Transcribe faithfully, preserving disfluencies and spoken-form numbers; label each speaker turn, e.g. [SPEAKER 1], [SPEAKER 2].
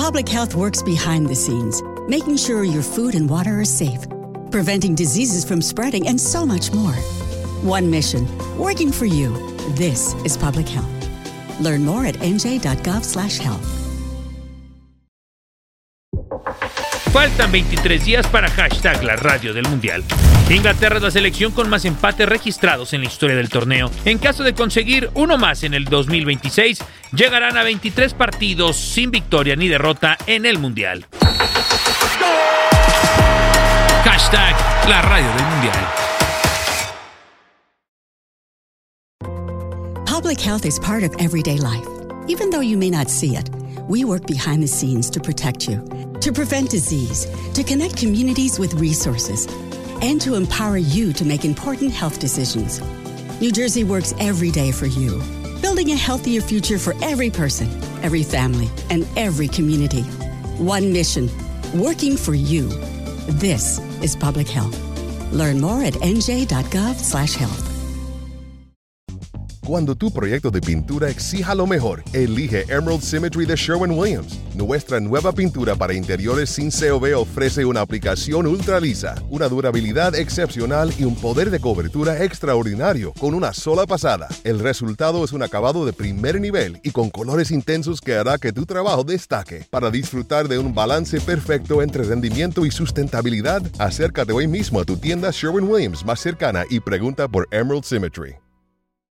[SPEAKER 1] Public Health works behind the scenes, making sure your food and water are safe, preventing diseases from spreading, and so much more. One mission, working for you. This is Public Health. Learn more at n j dot gov slash health.
[SPEAKER 2] Faltan veintitrés días para hashtag la radio del Mundial. Inglaterra es la selección con más empates registrados en la historia del torneo. En caso de conseguir uno más en el dos mil veintiséis, llegarán a veintitrés partidos sin victoria ni derrota en el Mundial. Hashtag la radio del Mundial.
[SPEAKER 1] Public health is part of everyday life. Even though you may not see it, we work behind the scenes to protect you, to prevent disease, to connect communities with resources, and to empower you to make important health decisions. New Jersey works every day for you, building a healthier future for every person, every family, and every community. One mission, working for you. This is Public Health. Learn more at n j dot gov slash health.
[SPEAKER 3] Cuando tu proyecto de pintura exija lo mejor, elige Emerald Symmetry de Sherwin-Williams. Nuestra nueva pintura para interiores sin C O V ofrece una aplicación ultra lisa, una durabilidad excepcional y un poder de cobertura extraordinario con una sola pasada. El resultado es un acabado de primer nivel y con colores intensos que hará que tu trabajo destaque. Para disfrutar de un balance perfecto entre rendimiento y sustentabilidad, acércate hoy mismo a tu tienda Sherwin-Williams más cercana y pregunta por Emerald Symmetry.